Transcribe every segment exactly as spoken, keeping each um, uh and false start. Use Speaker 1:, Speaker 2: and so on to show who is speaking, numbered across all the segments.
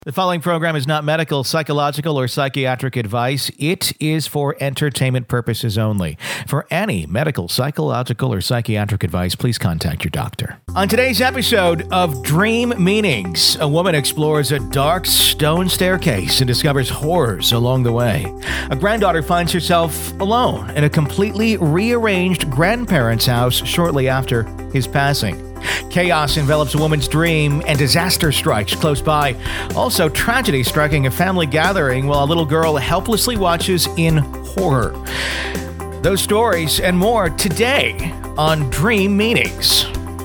Speaker 1: The following program is not medical, psychological, or psychiatric advice. It is for entertainment purposes only. For any medical, psychological, or psychiatric advice, please contact your doctor. On today's episode of Dream Meanings, a woman explores a dark stone staircase and discovers horrors along the way. A granddaughter finds herself alone in a completely rearranged grandparents' house shortly after his passing. Chaos envelops a woman's dream and disaster strikes close by. Also, tragedy striking a family gathering while a little girl helplessly watches in horror. Those stories and more today on Dream Meanings.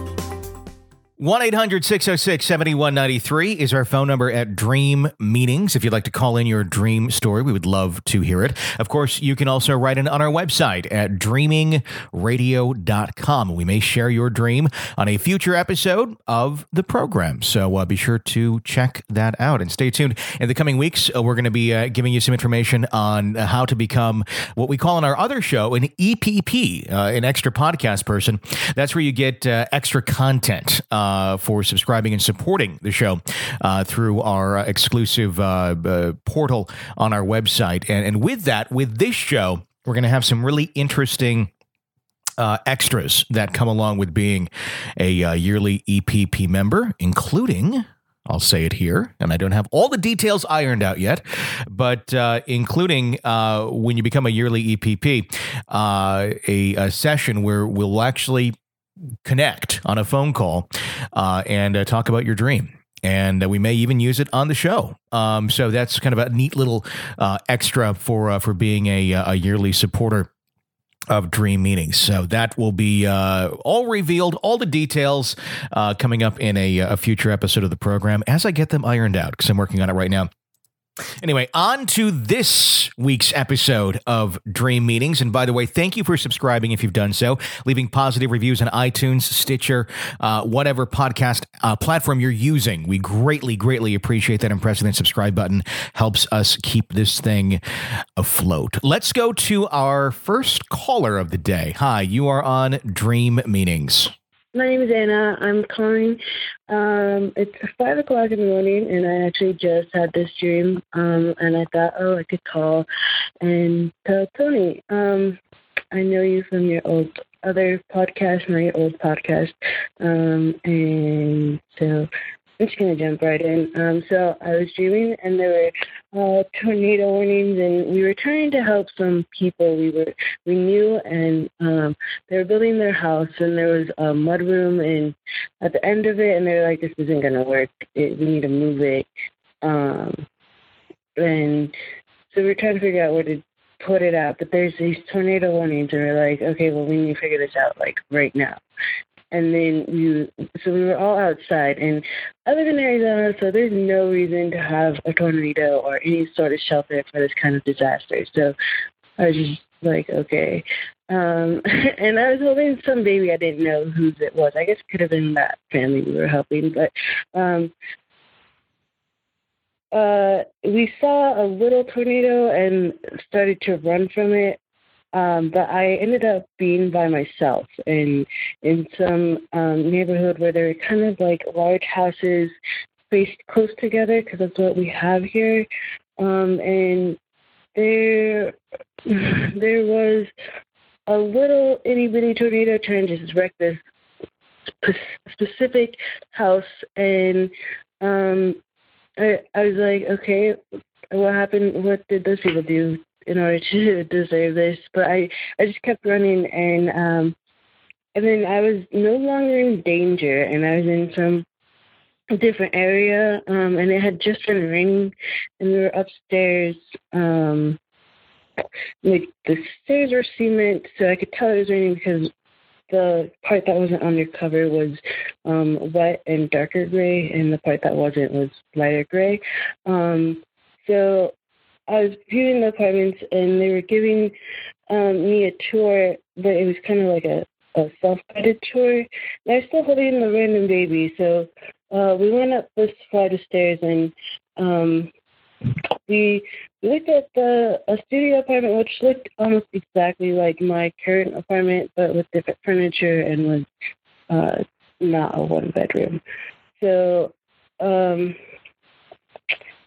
Speaker 1: one eight hundred six oh six seven one nine three is our phone number at Dream Meanings. If you'd like to call in your dream story, we would love to hear it. Of course, you can also write in on our website at dreaming radio dot com. We may share your dream on a future episode of the program, so uh, be sure to check that out and stay tuned. In the coming weeks, uh, we're going to be uh, giving you some information on how to become what we call in our other show an E P P, uh, an extra podcast person. That's where you get uh, extra content uh, Uh, for subscribing and supporting the show uh, through our uh, exclusive uh, uh, portal on our website. And, and with that, with this show, we're going to have some really interesting uh, extras that come along with being a uh, yearly E P P member, including... I'll say it here, and I don't have all the details ironed out yet, but uh, including uh, when you become a yearly E P P, uh, a, a session where we'll actually connect on a phone call uh, and uh, talk about your dream. And uh, we may even use it on the show. Um, so that's kind of a neat little uh, extra for uh, for being a, a yearly supporter of Dream Meanings. So that will be uh, all revealed, all the details uh, coming up in a, a future episode of the program as I get them ironed out, because I'm working on it right now. Anyway, on to this week's episode of Dream Meanings. And by the way, thank you for subscribing if you've done so, leaving positive reviews on iTunes, Stitcher, uh, whatever podcast uh, platform you're using. We greatly, greatly appreciate that. And pressing that subscribe button helps us keep this thing afloat. Let's go to our first caller of the day. Hi, you are on Dream Meanings.
Speaker 2: My name is Anna. I'm calling. Um, it's five o'clock in the morning, and I actually just had this dream. Um, and I thought, oh, I could call and tell Tony. Um, I know you from your old other podcast, my old podcast, um, and so I'm just gonna jump right in. Um, so I was dreaming, and there were uh, tornado warnings, and we were trying to help some people we were we knew, and um, they were building their house, and there was a mud room, and at the end of it, and they're like, "This isn't gonna work. It, we need to move it." Um, and so we we're trying to figure out where to put it out, but there's these tornado warnings, and we're like, "Okay, well, we need to figure this out like right now." And then you, so we were all outside, and I live in Arizona, so there's no reason to have a tornado or any sort of shelter for this kind of disaster. So I was just like, okay. Um, and I was holding some baby. I didn't know whose it was. I guess it could have been that family we were helping. But um, uh, we saw a little tornado and started to run from it. Um, but I ended up being by myself in in some um, neighborhood where there were kind of like large houses spaced close together, because that's what we have here. Um, and there there was a little itty bitty tornado trying to just wreck this spe- specific house. And um, I, I was like, okay, what happened? What did those people do in order to deserve this? But I, I just kept running, and um, and then I was no longer in danger, and I was in some different area, um, and it had just been raining, and we were upstairs. Um, like the stairs were cement, so I could tell it was raining because the part that wasn't undercover was um, wet and darker gray, and the part that wasn't was lighter gray. Um, so I was viewing the apartments, and they were giving um, me a tour, but it was kind of like a, a self-guided tour. And I was still holding the random baby, so uh, we went up this flight of stairs, and um, we looked at the a studio apartment, which looked almost exactly like my current apartment, but with different furniture, and was uh, not a one-bedroom. So um,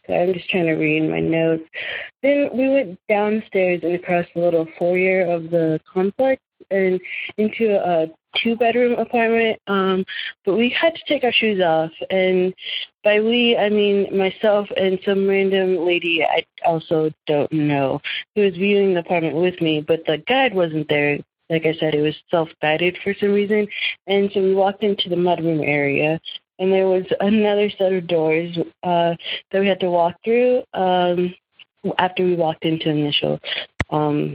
Speaker 2: so I'm just trying to read my notes. Then we went downstairs and across the little foyer of the complex and into a two-bedroom apartment, um, but we had to take our shoes off, and by we, I mean myself and some random lady I also don't know who was viewing the apartment with me, but the guide wasn't there. Like I said, it was self-guided for some reason, and so we walked into the mudroom area, and there was another set of doors uh, that we had to walk through um, after we walked into the initial um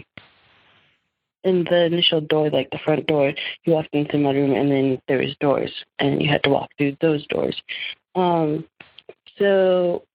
Speaker 2: in the initial door, like the front door, you walked into my room, and then there was doors, and you had to walk through those doors. Um, so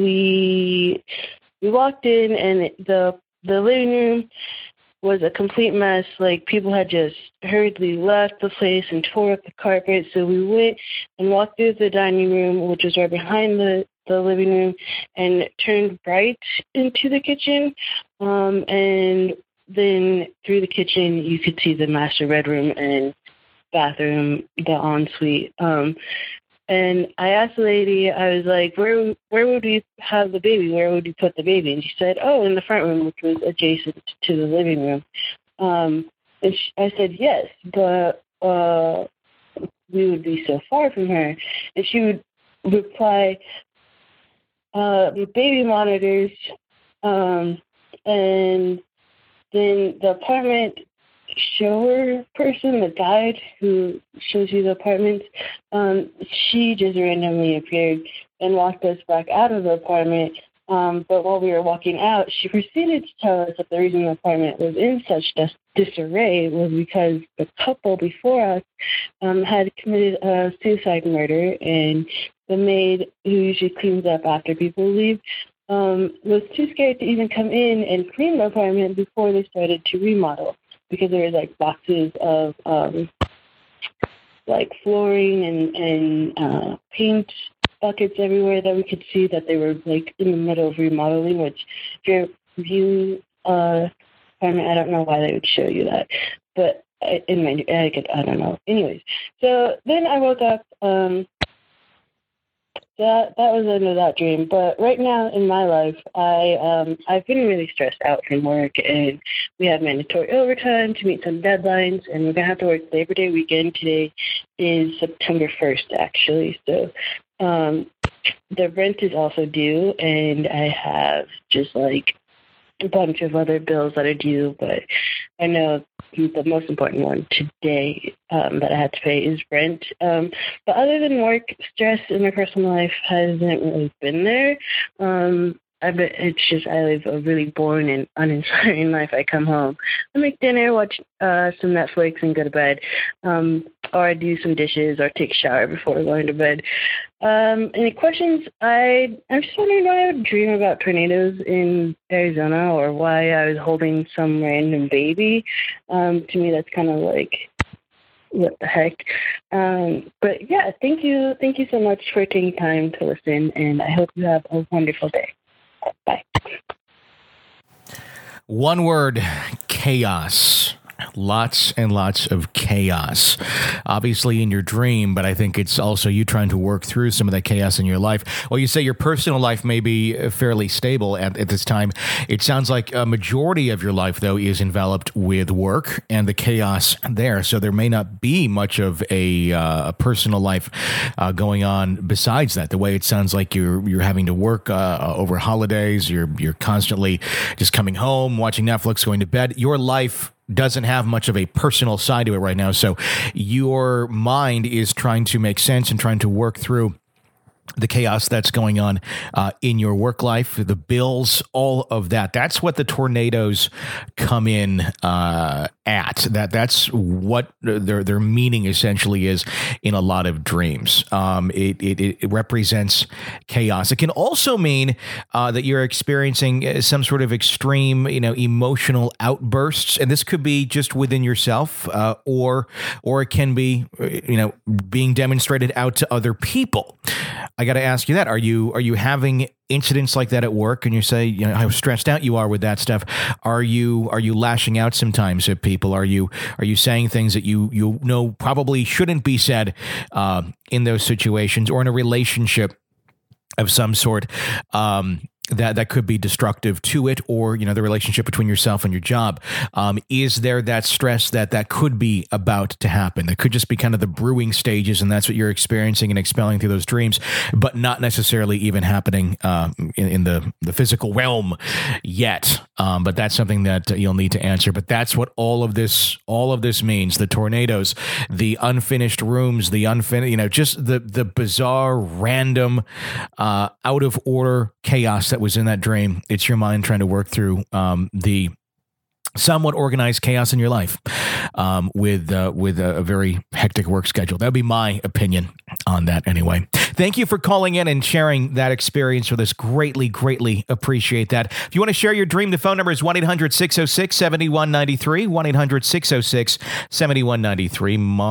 Speaker 2: we we walked in, and the the living room was a complete mess. Like, people had just hurriedly left the place and tore up the carpet. So we went and walked through the dining room, which was right behind the the living room, and turned right into the kitchen, um, and then through the kitchen, you could see the master bedroom and bathroom, the ensuite. Um, and I asked the lady, I was like, where where would we have the baby? Where would we put the baby? And she said, oh, in the front room, which was adjacent to the living room. Um, and she, I said, yes, but uh, we would be so far from her. And she would reply, uh, the baby monitors, um, and then the apartment shower person, the guide who shows you the apartment, um, she just randomly appeared and walked us back out of the apartment. Um, but while we were walking out, she proceeded to tell us that the reason the apartment was in such dis- disarray was because the couple before us um, had committed a suicide murder, and the maid, who usually cleans up after people leave, Um, was too scared to even come in and clean the apartment before they started to remodel, because there was like boxes of um, like flooring and, and uh, paint buckets everywhere that we could see that they were like in the middle of remodeling, which if you view uh, apartment, I don't know why they would show you that, but I, in my, I, could, I don't know. Anyways, so then I woke up. Um, That that was the end of that dream. But right now in my life, I um I've been really stressed out from work, and we have mandatory overtime to meet some deadlines, and we're gonna have to work Labor Day weekend. Today is September first, actually. So um the rent is also due, and I have just like a bunch of other bills that are due, but I know the most important one today um, that I had to pay is rent. Um, but other than work, stress in my personal life hasn't really been there. Um, I bet it's just I live a really boring and uninspiring life. I come home, I make dinner, watch uh, some Netflix, and go to bed. Um, or I do some dishes or take a shower before going to bed. Um, any questions? I, I'm just wondering why I would dream about tornadoes in Arizona, or why I was holding some random baby. Um, to me, that's kind of like, what the heck? Um, but yeah, thank you. Thank you so much for taking time to listen, and I hope you have a wonderful day. Bye.
Speaker 1: One word: chaos. Lots and lots of chaos, obviously in your dream, but I think it's also you trying to work through some of that chaos in your life. Well, you say your personal life may be fairly stable at, at this time. It sounds like a majority of your life, though, is enveloped with work and the chaos there. So there may not be much of a, uh, a personal life uh, going on besides that. The way it sounds like you're you're having to work uh, over holidays, you're you're constantly just coming home, watching Netflix, going to bed. Your life doesn't have much of a personal side to it right now. So your mind is trying to make sense and trying to work through the chaos that's going on uh, in your work life, the bills, all of that. That's what the tornadoes come in uh, at. That that's what their their meaning essentially is in a lot of dreams. Um, it, it it represents chaos. It can also mean uh, that you're experiencing some sort of extreme, you know, emotional outbursts, and this could be just within yourself, uh, or or it can be, you know, being demonstrated out to other people. I got to ask you that. Are you are you having incidents like that at work, and you say, you know, how stressed out you are with that stuff? Are you are you lashing out sometimes at people? Are you are you saying things that you you know probably shouldn't be said uh, in those situations, or in a relationship? of some sort. Um, that that could be destructive to it, or, you know, the relationship between yourself and your job. Um, is there that stress that that could be about to happen? That could just be kind of the brewing stages, and that's what you're experiencing and expelling through those dreams, but not necessarily even happening uh, in, in the, the physical realm yet. Um, but that's something that you'll need to answer. But that's what all of this, all of this means: the tornadoes, the unfinished rooms, the unfinished, you know, just the the bizarre, random, uh, out of order chaos that was in that dream. It's your mind trying to work through um, the somewhat organized chaos in your life um, with uh, with a, a very hectic work schedule. That would be my opinion on that anyway. Thank you for calling in and sharing that experience with us. Greatly, greatly appreciate that. If you want to share your dream, the phone number is one eight hundred six oh six seven one nine three, one eight hundred six oh six seven one nine three.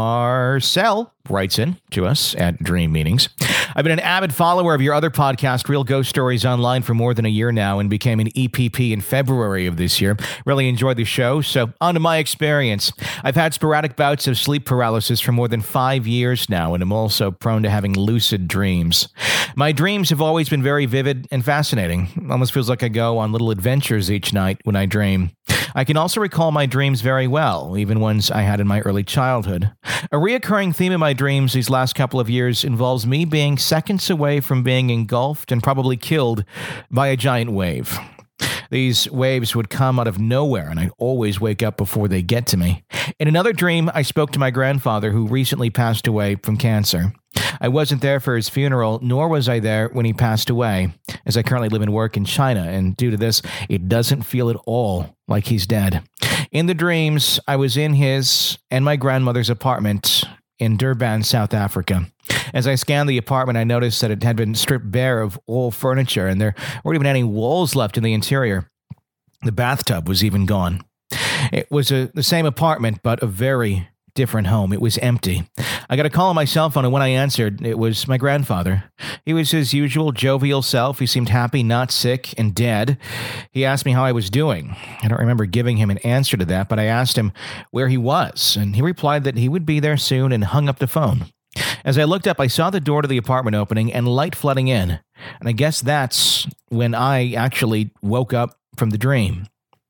Speaker 1: Marcel writes in to us at Dream Meetings. I've been an avid follower of your other podcast, Real Ghost Stories Online, for more than a year now, and became an E P P in February of this year. Really enjoyed the show. So on to my experience. I've had sporadic bouts of sleep paralysis for more than five years now, and I'm also prone to having lucid dreams. My dreams have always been very vivid and fascinating. It almost feels like I go on little adventures each night when I dream. I can also recall my dreams very well, even ones I had in my early childhood. A reoccurring theme in my dreams these last couple of years involves me being seconds away from being engulfed and probably killed by a giant wave. These waves would come out of nowhere, and I'd always wake up before they get to me. In another dream, I spoke to my grandfather, who recently passed away from cancer. I wasn't there for his funeral, nor was I there when he passed away, as I currently live and work in China, and due to this, it doesn't feel at all like he's dead. In the dreams, I was in his and my grandmother's apartment in Durban, South Africa. As I scanned the apartment, I noticed that it had been stripped bare of all furniture, and there weren't even any walls left in the interior. The bathtub was even gone. It was a, the same apartment, but a very different home. It was empty. I got a call on my cell phone, and when I answered, it was my grandfather. He was his usual jovial self. He seemed happy, not sick, and dead. He asked me how I was doing. I don't remember giving him an answer to that, but I asked him where he was, and he replied that he would be there soon and hung up the phone. As I looked up, I saw the door to the apartment opening and light flooding in, and I guess that's when I actually woke up from the dream.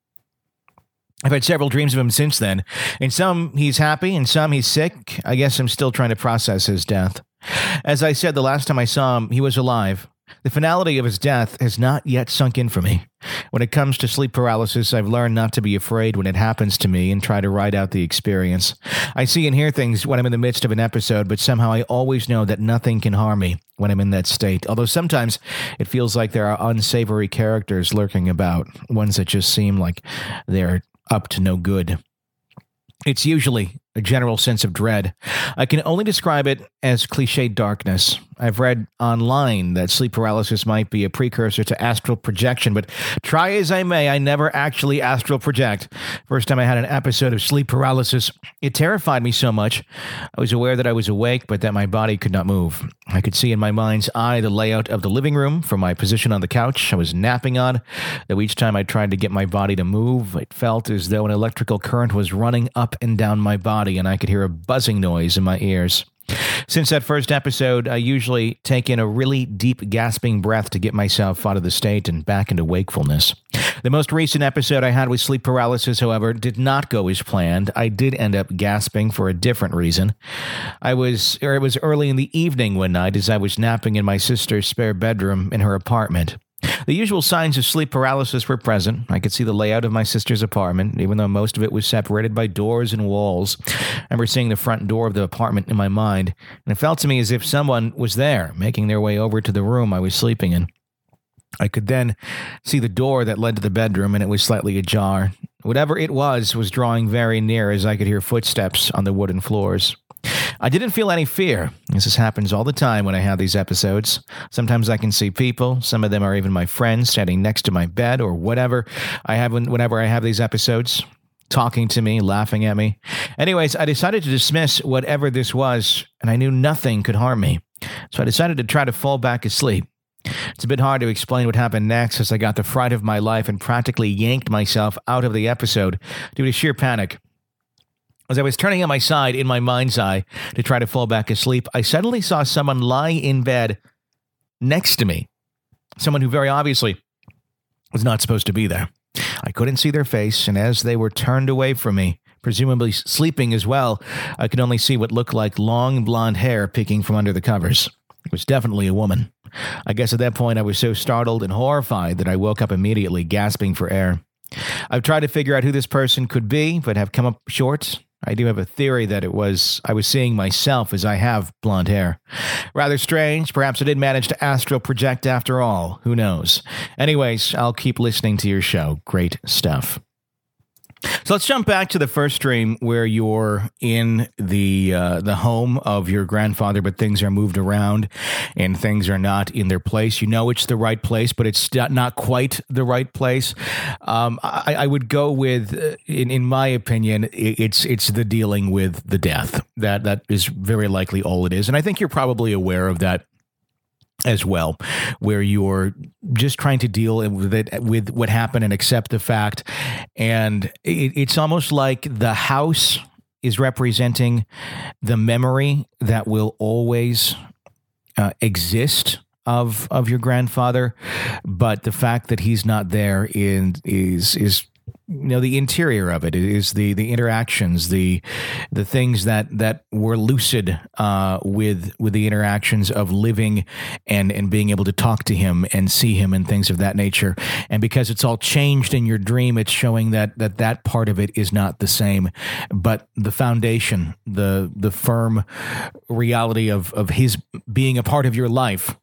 Speaker 1: I've had several dreams of him since then. In some, he's happy. In some, he's sick. I guess I'm still trying to process his death. As I said, the last time I saw him, he was alive. The finality of his death has not yet sunk in for me. When it comes to sleep paralysis, I've learned not to be afraid when it happens to me and try to ride out the experience. I see and hear things when I'm in the midst of an episode, but somehow I always know that nothing can harm me when I'm in that state. Although sometimes it feels like there are unsavory characters lurking about, ones that just seem like they're up to no good. It's usually a general sense of dread. I can only describe it as cliched darkness. I've read online that sleep paralysis might be a precursor to astral projection, but try as I may, I never actually astral project. First time I had an episode of sleep paralysis, it terrified me so much. I was aware that I was awake, but that my body could not move. I could see in my mind's eye the layout of the living room from my position on the couch I was napping on, though each time I tried to get my body to move, it felt as though an electrical current was running up and down my body, and I could hear a buzzing noise in my ears. Since that first episode, I usually take in a really deep gasping breath to get myself out of the state and back into wakefulness. The most recent episode I had with sleep paralysis, however, did not go as planned. I did end up gasping for a different reason. I was, or it was early in the evening one night as I was napping in my sister's spare bedroom in her apartment. The usual signs of sleep paralysis were present. I could see the layout of my sister's apartment, even though most of it was separated by doors and walls. I remember seeing the front door of the apartment in my mind, and it felt to me as if someone was there, making their way over to the room I was sleeping in. I could then see the door that led to the bedroom, and it was slightly ajar. Whatever it was was drawing very near as I could hear footsteps on the wooden floors. I didn't feel any fear. This happens all the time when I have these episodes. Sometimes I can see people. Some of them are even my friends standing next to my bed or whatever I have whenever I have these episodes, talking to me, laughing at me. Anyways, I decided to dismiss whatever this was, and I knew nothing could harm me. So I decided to try to fall back asleep. It's a bit hard to explain what happened next, as I got the fright of my life and practically yanked myself out of the episode due to sheer panic. As I was turning on my side in my mind's eye to try to fall back asleep, I suddenly saw someone lie in bed next to me. Someone who very obviously was not supposed to be there. I couldn't see their face, and as they were turned away from me, presumably sleeping as well, I could only see what looked like long blonde hair peeking from under the covers. It was definitely a woman. I guess at that point I was so startled and horrified that I woke up immediately, gasping for air. I've tried to figure out who this person could be, but have come up short. I do have a theory that it was I was seeing myself as I have blonde hair. Rather strange. Perhaps I did manage to astral project after all. Who knows? Anyways, I'll keep listening to your show. Great stuff. So let's jump back to the first dream where you're in the uh, the home of your grandfather, but things are moved around and things are not in their place. You know it's the right place, but it's not quite the right place. Um, I, I would go with, in, in my opinion, it's it's the dealing with the death. That that is very likely all it is, and I think you're probably aware of that as well, where you're just trying to deal with it, with what happened and accept the fact. And it, it's almost like the house is representing the memory that will always uh, exist of of your grandfather, but the fact that he's not there in, is is you know the interior of it is the the interactions, the the things that that were lucid uh, with with the interactions of living and and being able to talk to him and see him and things of that nature. And because it's all changed in your dream, it's showing that that that part of it is not the same, but the foundation, the the firm reality of of his being a part of your life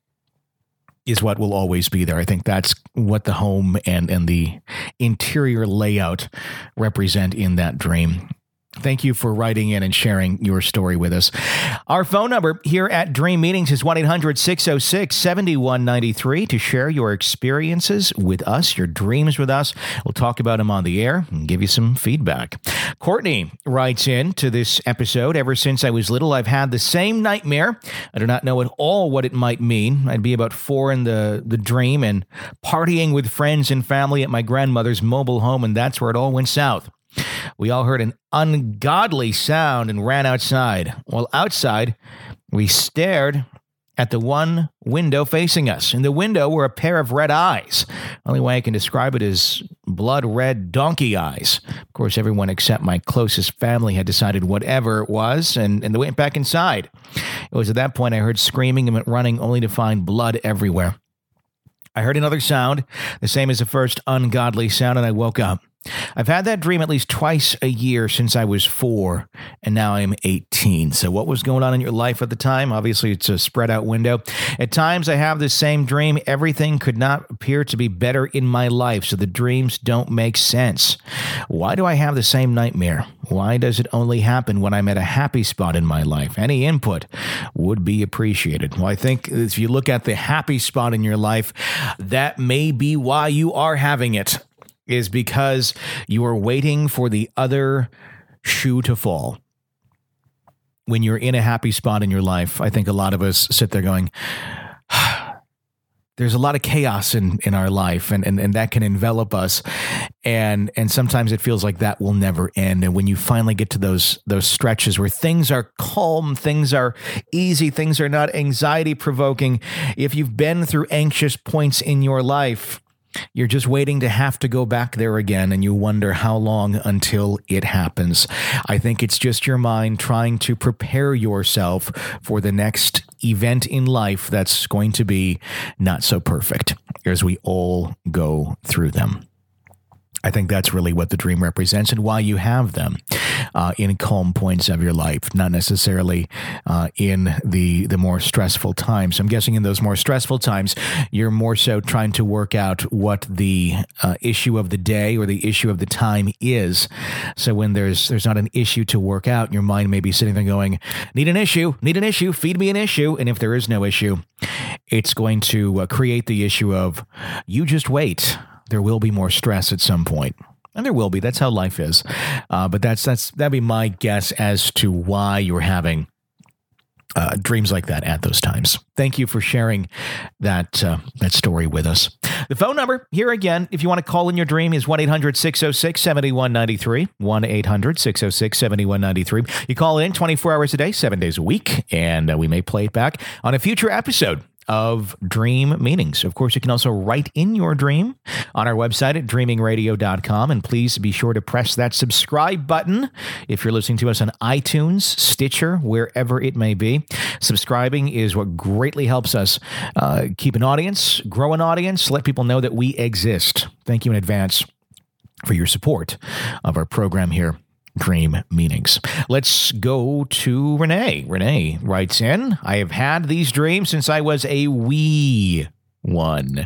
Speaker 1: is what will always be there. I think that's what the home and, and the interior layout represent in that dream. Thank you for writing in and sharing your story with us. Our phone number here at Dream Meetings is one eight hundred six oh six seven one nine three to share your experiences with us, your dreams with us. We'll talk about them on the air and give you some feedback. Courtney writes in to this episode, ever since I was little, I've had the same nightmare. I do not know at all what it might mean. I'd be about four in the, the dream and partying with friends and family at my grandmother's mobile home, and that's where it all went south. We all heard an ungodly sound and ran outside. While outside, we stared at the one window facing us. In the window were a pair of red eyes. Only way I can describe it is blood-red donkey eyes. Of course, everyone except my closest family had decided whatever it was, and, and they went back inside. It was at that point I heard screaming and went running, only to find blood everywhere. I heard another sound, the same as the first ungodly sound, and I woke up. I've had that dream at least twice a year since I was four, and now I'm eighteen. So what was going on in your life at the time? Obviously, it's a spread out window. At times, I have the same dream. Everything could not appear to be better in my life, so the dreams don't make sense. Why do I have the same nightmare? Why does it only happen when I'm at a happy spot in my life? Any input would be appreciated. Well, I think if you look at the happy spot in your life, that may be why you are having it. Is because you are waiting for the other shoe to fall. When you're in a happy spot in your life, I think a lot of us sit there going, there's a lot of chaos in, in our life, and, and, and that can envelop us. And and sometimes it feels like that will never end. And when you finally get to those those stretches where things are calm, things are easy, things are not anxiety provoking, if you've been through anxious points in your life, you're just waiting to have to go back there again, and you wonder how long until it happens. I think it's just your mind trying to prepare yourself for the next event in life that's going to be not so perfect, as we all go through them. I think that's really what the dream represents and why you have them uh, in calm points of your life, not necessarily uh, in the the more stressful times. I'm guessing in those more stressful times, you're more so trying to work out what the uh, issue of the day or the issue of the time is. So when there's there's not an issue to work out, your mind may be sitting there going, need an issue, need an issue, feed me an issue. And if there is no issue, it's going to uh, create the issue of you just wait. There will be more stress at some point. And there will be. That's how life is. Uh, but that's that's that'd be my guess as to why you're having uh, dreams like that at those times. Thank you for sharing that uh, that story with us. The phone number here again, if you want to call in your dream, is one eight hundred six oh six seven one nine three. one eight hundred six oh six seven one nine three. You call in twenty-four hours a day, seven days a week, and uh, we may play it back on a future episode of dream meanings. Of course, you can also write in your dream on our website at dreaming radio dot com. And please be sure to press that subscribe button if you're listening to us on iTunes, Stitcher, wherever it may be. Subscribing is what greatly helps us uh, keep an audience, grow an audience, let people know that we exist. Thank you in advance for your support of our program here, Dream Meanings. Let's go to Renee. Renee writes in, I have had these dreams since I was a wee one.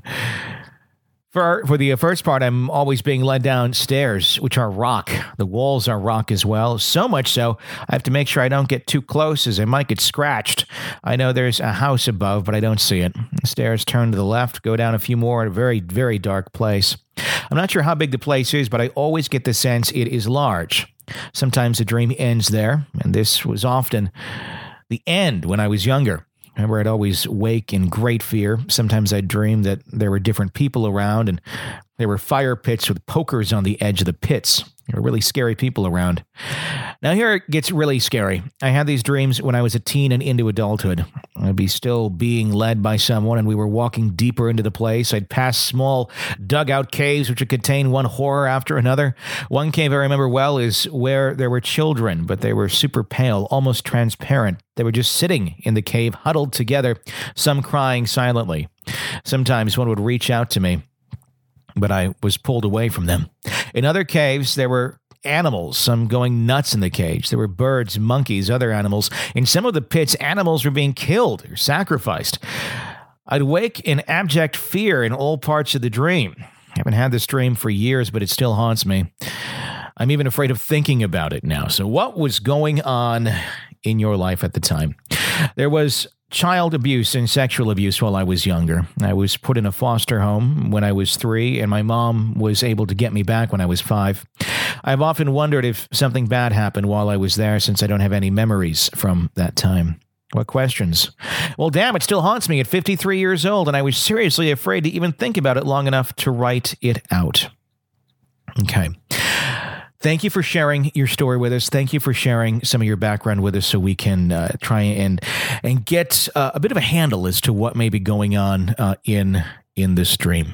Speaker 1: For, for the first part, I'm always being led downstairs, which are rock. The walls are rock as well. So much so, I have to make sure I don't get too close as I might get scratched. I know there's a house above, but I don't see it. The stairs turn to the left, go down a few more at a very, very dark place. I'm not sure how big the place is, but I always get the sense it is large. Sometimes the dream ends there, and this was often the end when I was younger. I remember I'd always wake in great fear. Sometimes I'd dream that there were different people around, and there were fire pits with pokers on the edge of the pits. There were really scary people around. Now here it gets really scary. I had these dreams when I was a teen and into adulthood. I'd be still being led by someone, and we were walking deeper into the place. I'd pass small dugout caves which would contain one horror after another. One cave I remember well is where there were children, but they were super pale, almost transparent. They were just sitting in the cave, huddled together, some crying silently. Sometimes one would reach out to me, but I was pulled away from them. In other caves, there were animals, some going nuts in the cage. There were birds, monkeys, other animals. In some of the pits, animals were being killed or sacrificed. I'd wake in abject fear in all parts of the dream. I haven't had this dream for years, but it still haunts me. I'm even afraid of thinking about it now. So what was going on in your life at the time? There was child abuse and sexual abuse while I was younger. I was put in a foster home when I was three, and my mom was able to get me back when I was five. I've often wondered if something bad happened while I was there, since I don't have any memories from that time. What questions? Well, damn, it still haunts me at fifty-three years old, and I was seriously afraid to even think about it long enough to write it out. Okay. Thank you for sharing your story with us. Thank you for sharing some of your background with us so we can uh, try and and get uh, a bit of a handle as to what may be going on uh, in in this dream.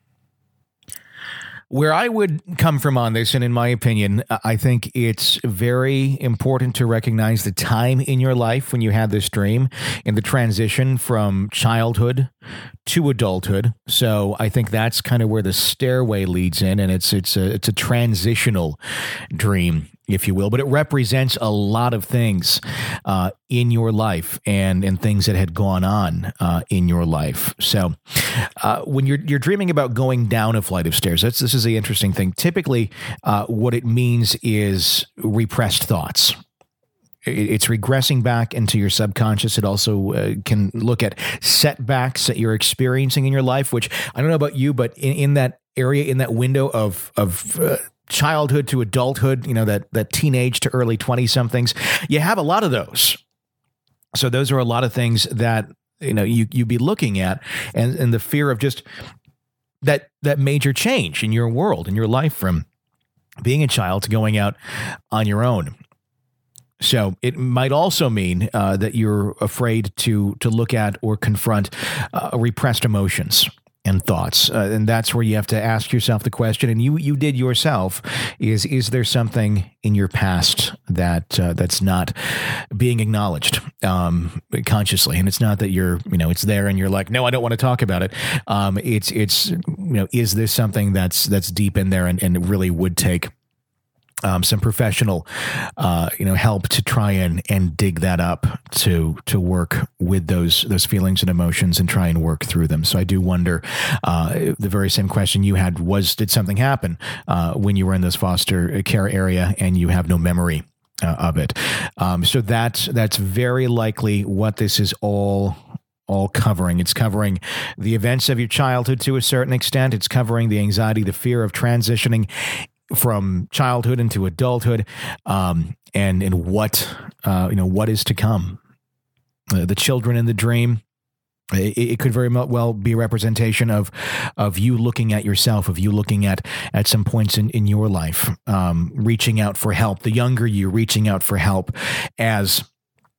Speaker 1: Where I would come from on this, and in my opinion, I think it's very important to recognize the time in your life when you had this dream and the transition from childhood to adulthood. So I think that's kind of where the stairway leads in, and it's it's a it's a transitional dream, if you will, but it represents a lot of things uh, in your life and and things that had gone on uh, in your life. So uh, when you're you're dreaming about going down a flight of stairs, that's this is the interesting thing. Typically, uh, what it means is repressed thoughts. It's regressing back into your subconscious. It also uh, can look at setbacks that you're experiencing in your life, which I don't know about you, but in, in that area, in that window of of uh, childhood to adulthood, you know, that that teenage to early twenty-somethings, you have a lot of those. So those are a lot of things that, you know, you you'd be looking at, and, and the fear of just that that major change in your world, in your life, from being a child to going out on your own. So it might also mean uh, that you're afraid to to look at or confront uh, repressed emotions and thoughts. Uh, and that's where you have to ask yourself the question, and you you did yourself, is is there something in your past that uh, that's not being acknowledged um, consciously? And it's not that you're, you know, it's there and you're like, no, I don't want to talk about it. Um, it's, it's you know, is there something that's that's deep in there and, and it really would take Um, some professional, uh, you know, help to try and, and dig that up to to work with those those feelings and emotions and try and work through them. So I do wonder, uh, the very same question you had was, did something happen uh, when you were in this foster care area and you have no memory uh, of it? Um, so that's that's very likely what this is all. all covering. It's covering the events of your childhood to a certain extent. It's covering the anxiety, the fear of transitioning from childhood into adulthood, um, and and what uh, you know what is to come. Uh, the children in the dream, it, it could very well be a representation of of you looking at yourself, of you looking at at some points in in your life, um, reaching out for help. The younger you reaching out for help as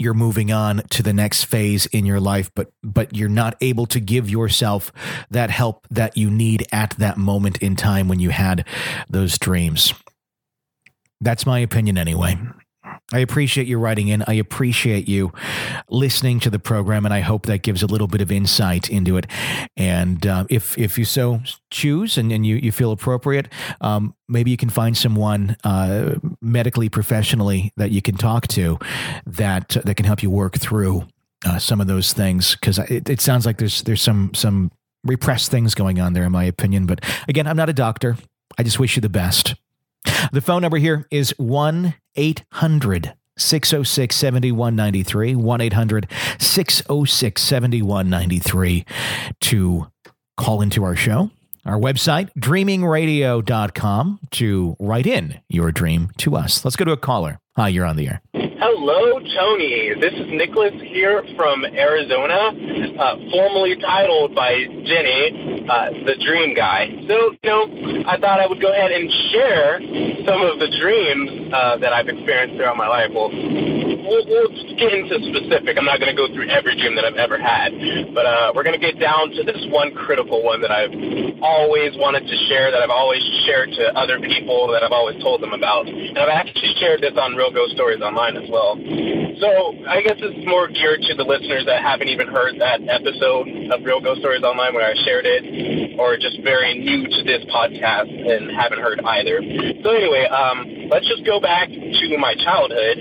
Speaker 1: you're moving on to the next phase in your life, but but you're not able to give yourself that help that you need at that moment in time when you had those dreams. That's my opinion anyway. I appreciate you writing in. I appreciate you listening to the program, and I hope that gives a little bit of insight into it. And uh, if if you so choose and, and you, you feel appropriate, um, maybe you can find someone uh, medically, professionally that you can talk to that that can help you work through uh, some of those things, because it, it sounds like there's there's some some repressed things going on there, in my opinion. But again, I'm not a doctor. I just wish you the best. The phone number here is one eight hundred six oh six seven one nine three, one eight hundred six oh six seven one nine three to call into our show. Our website, dreaming radio dot com, to write in your dream to us. Let's go to a caller. Hi, you're on the air.
Speaker 3: Hello, Tony. This is Nicholas here from Arizona, uh, formerly titled by Jenny, uh, the Dream Guy. So, you know, I thought I would go ahead and share some of the dreams uh, that I've experienced throughout my life. Well, we'll, we'll get into specific. I'm not going to go through every dream that I've ever had, but uh, we're going to get down to this one critical one that I've always wanted to share, that I've always shared to other people, that I've always told them about. And I've actually shared this on Real Ghost Stories Online as well. So I guess it's more geared to the listeners that haven't even heard that episode of Real Ghost Stories Online where I shared it, or just very new to this podcast and haven't heard either. So anyway, um, let's just go back to my childhood.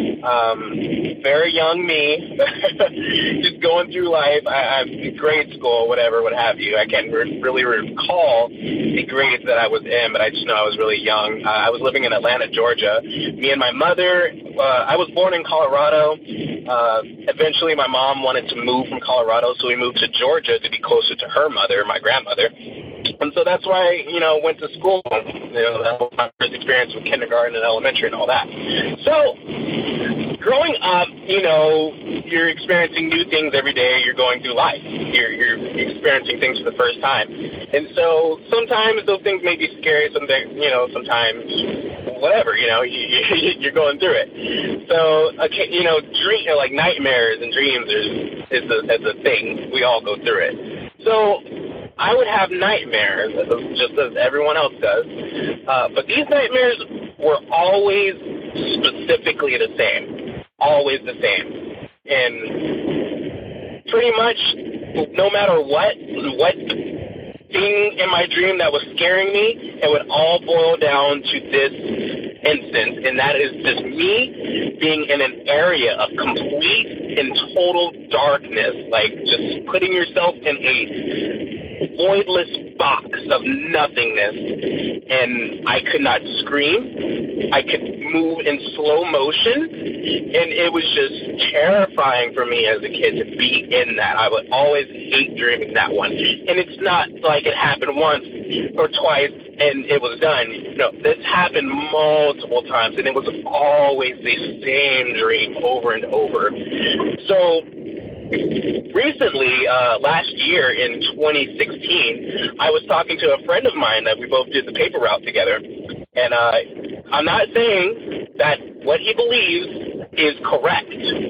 Speaker 3: Um, very young me, just going through life. I, I'm in grade school, whatever, what have you. I can't re- really recall the grades that I was in, but I just know I was really young. Uh, I was living in Atlanta, Georgia. Me and my mother, uh, I was born in Colorado. Uh, eventually, my mom wanted to move from Colorado, so we moved to Georgia to be closer to her mother, my grandmother. And so that's why, you know, went to school. You know, that was my first experience with kindergarten and elementary and all that. So growing up, you know, you're experiencing new things every day. You're going through life. You're, you're experiencing things for the first time. And so sometimes those things may be scary. Sometimes, you know, sometimes whatever, you know, you, you're going through it. So, okay, you know, dream, like nightmares and dreams is, is, a, is a thing. We all go through it. So I would have nightmares, just as everyone else does. Uh, but these nightmares were always specifically the same. Always the same. And pretty much no matter what, what thing in my dream that was scaring me, it would all boil down to this instance, and that is just me being in an area of complete and total darkness, like just putting yourself in a voidless box of nothingness, and I could not scream. I could move in slow motion, and it was just terrifying for me as a kid to be in that. I would always hate dreaming that one. And it's not like it happened once or twice and it was done. No, this happened multiple times, and it was always the same dream over and over. So recently, uh, last year in twenty sixteen, I was talking to a friend of mine that we both did the paper route together. And uh, I'm not saying that what he believes is correct.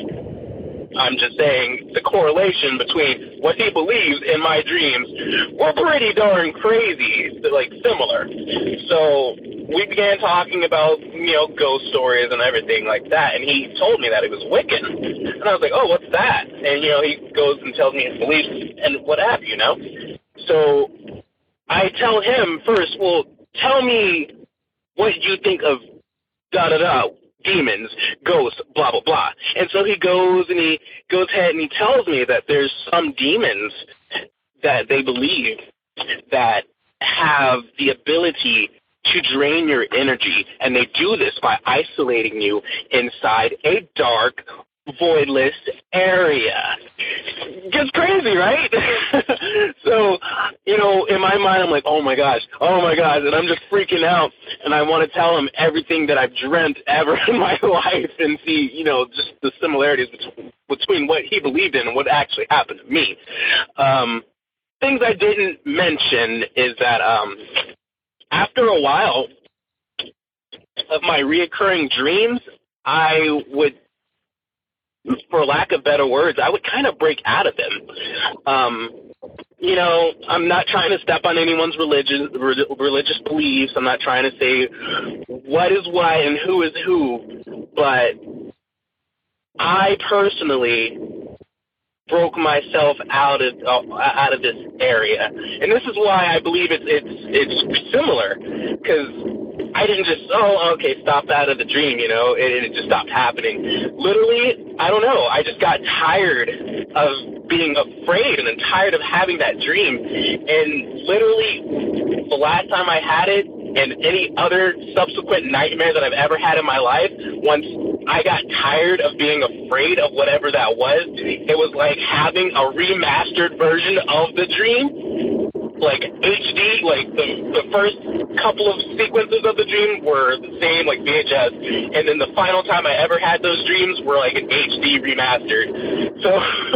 Speaker 3: I'm just saying the correlation between what he believes and my dreams were pretty darn crazy, like similar. So we began talking about, you know, ghost stories and everything like that, and he told me that it was Wiccan. And I was like, oh, what's that? And, you know, he goes and tells me his beliefs and what have you, you know. So I tell him first, well, tell me what you think of da-da-da, demons, ghosts, blah, blah, blah. And so he goes and he goes ahead and he tells me that there's some demons that they believe that have the ability to drain your energy, and they do this by isolating you inside a dark, voidless area. Just crazy, right? So, you know, in my mind, I'm like, oh my gosh, oh my gosh, and I'm just freaking out, and I want to tell him everything that I've dreamt ever in my life and see, you know, just the similarities between, between what he believed in and what actually happened to me. Um, things I didn't mention is that um, after a while of my reoccurring dreams, I would for lack of better words, I would kind of break out of them. Um, you know, I'm not trying to step on anyone's religious religious beliefs. I'm not trying to say what is what and who is who, but I personally broke myself out of uh, out of this area, and this is why I believe it's it's it's similar, because I didn't just, oh, okay, stop out of the dream, you know, and it just stopped happening. Literally, I don't know, I just got tired of being afraid and tired of having that dream. And literally, the last time I had it and any other subsequent nightmare that I've ever had in my life, once I got tired of being afraid of whatever that was, it was like having a remastered version of the dream. Like H D, like the the first couple of sequences of the dream were the same, like V H S, and then the final time I ever had those dreams were like an H D remastered. So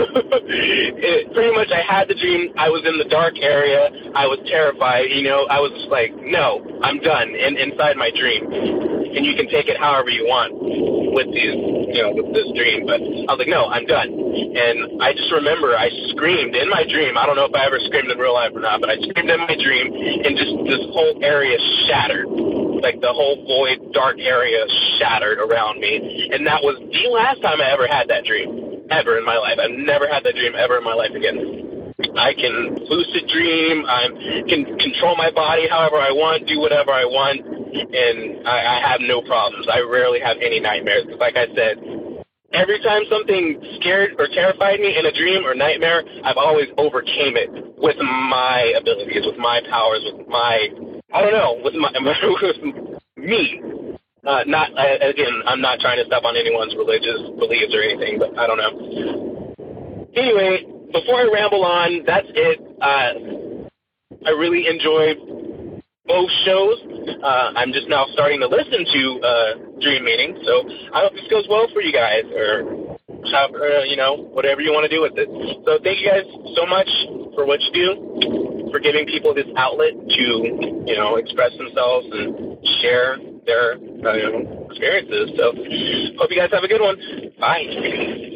Speaker 3: it, pretty much I had the dream, I was in the dark area, I was terrified, you know, I was like, no, I'm done, and inside my dream. And you can take it however you want with these, you know, with this dream. But I was like, no, I'm done. And I just remember I screamed in my dream. I don't know if I ever screamed in real life or not, but I screamed in my dream, and just this whole area shattered. Like the whole void, dark area shattered around me. And that was the last time I ever had that dream, ever in my life. I've never had that dream ever in my life again. I can lucid dream. I can control my body however I want, do whatever I want, and I, I have no problems. I rarely have any nightmares. Because like I said, every time something scared or terrified me in a dream or nightmare, I've always overcame it with my abilities, with my powers, with my, I don't know, with my with me. Uh, not uh, again, I'm not trying to step on anyone's religious beliefs or anything, but I don't know. Anyway, before I ramble on, that's it. Uh, I really enjoyed both shows. Uh, I'm just now starting to listen to uh, Dream Meeting, so I hope this goes well for you guys, or however, uh, you know, whatever you want to do with it. So thank you guys so much for what you do, for giving people this outlet to, you know, express themselves and share their uh, you know, experiences. So hope you guys have a good one. Bye.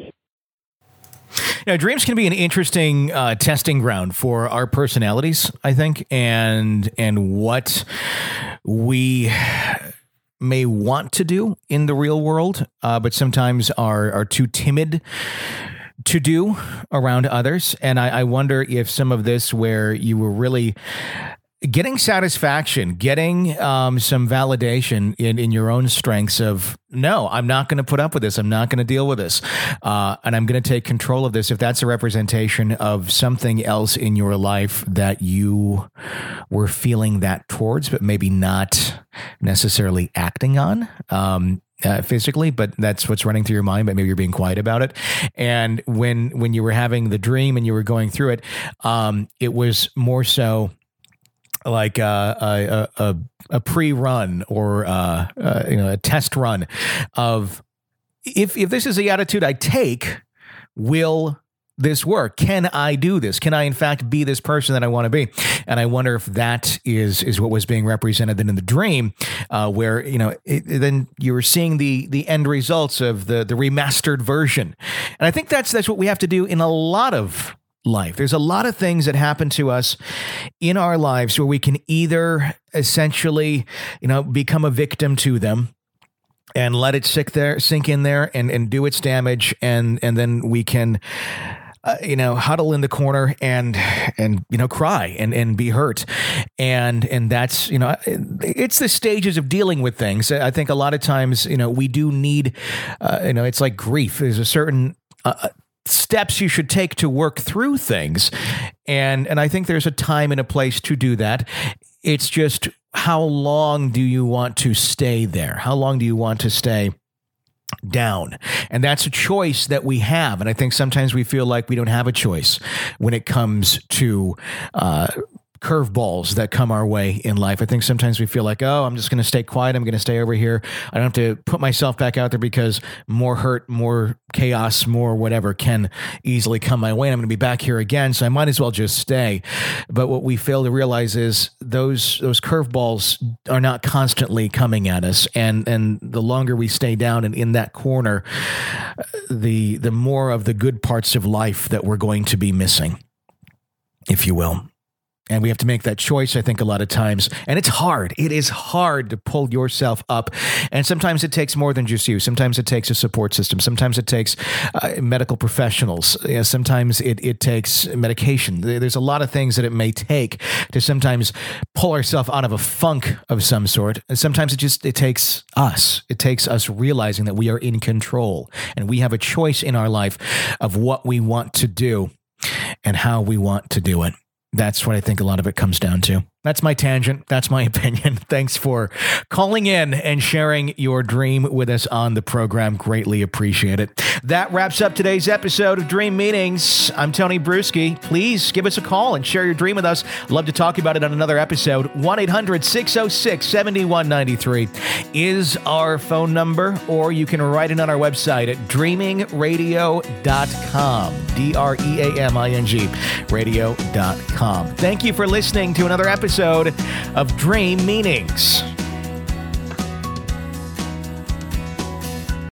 Speaker 1: Now, dreams can be an interesting uh, testing ground for our personalities, I think, and and what we may want to do in the real world, uh, but sometimes are are too timid to do around others. And I, I wonder if some of this, where you were really getting satisfaction, getting um, some validation in, in your own strengths of, no, I'm not going to put up with this. I'm not going to deal with this. Uh, and I'm going to take control of this. If that's a representation of something else in your life that you were feeling that towards, but maybe not necessarily acting on, um, Uh, physically, but that's what's running through your mind, but maybe you're being quiet about it. And when when you were having the dream and you were going through it, um, it was more so like uh, a, a, a pre-run or uh, uh, you know, a test run of, if if this is the attitude I take, will this work? Can I do this? Can I, in fact, be this person that I want to be? And I wonder if that is is what was being represented then in the dream, uh, where, you know, it, then you were seeing the the end results of the the remastered version. And I think that's that's what we have to do in a lot of life. There's a lot of things that happen to us in our lives where we can either essentially, you know, become a victim to them and let it sink there, sink in there and, and do its damage. And, and then we can, uh, you know, huddle in the corner and, and, you know, cry and, and be hurt. And, and that's, you know, it's the stages of dealing with things. I think a lot of times, you know, we do need, uh, you know, it's like grief. There's a certain, uh, steps you should take to work through things. And, and I think there's a time and a place to do that. It's just, how long do you want to stay there? How long do you want to stay down? And that's a choice that we have. And I think sometimes we feel like we don't have a choice when it comes to, uh, curveballs that come our way in life. I think sometimes we feel like, oh, I'm just going to stay quiet. I'm going to stay over here. I don't have to put myself back out there because more hurt, more chaos, more whatever can easily come my way. And I'm going to be back here again. So I might as well just stay. But what we fail to realize is those those curveballs are not constantly coming at us. And and the longer we stay down and in that corner, the the more of the good parts of life that we're going to be missing, if you will. And we have to make that choice, I think, a lot of times. And it's hard. It is hard to pull yourself up. And sometimes it takes more than just you. Sometimes it takes a support system. Sometimes it takes uh, medical professionals. You know, sometimes it, it takes medication. There's a lot of things that it may take to sometimes pull ourselves out of a funk of some sort. And sometimes it just, it takes us. It takes us realizing that we are in control and we have a choice in our life of what we want to do and how we want to do it. That's what I think a lot of it comes down to. That's my tangent. That's my opinion. Thanks for calling in and sharing your dream with us on the program. Greatly appreciate it. That wraps up today's episode of Dream Meanings. I'm Tony Bruschi. Please give us a call and share your dream with us. Love to talk about it on another episode. one eight hundred six oh six seven one nine three is our phone number, or you can write it on our website at dreaming radio dot com. D R E A M I N G, radio dot com. Thank you for listening to another episode of Dream Meanings.